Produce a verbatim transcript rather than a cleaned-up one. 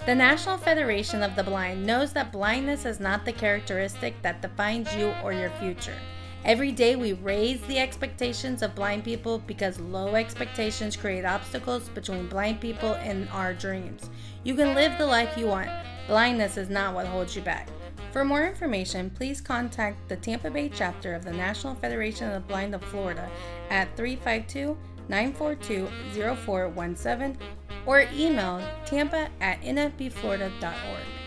The National Federation of the Blind knows that blindness is not the characteristic that defines you or your future. Every day we raise the expectations of blind people because low expectations create obstacles between blind people and our dreams. You can live the life you want. Blindness is not what holds you back. For more information, please contact the Tampa Bay chapter of the National Federation of the Blind of Florida at three five two, nine four two, zero four one seven or email tampa at n f b florida dot org.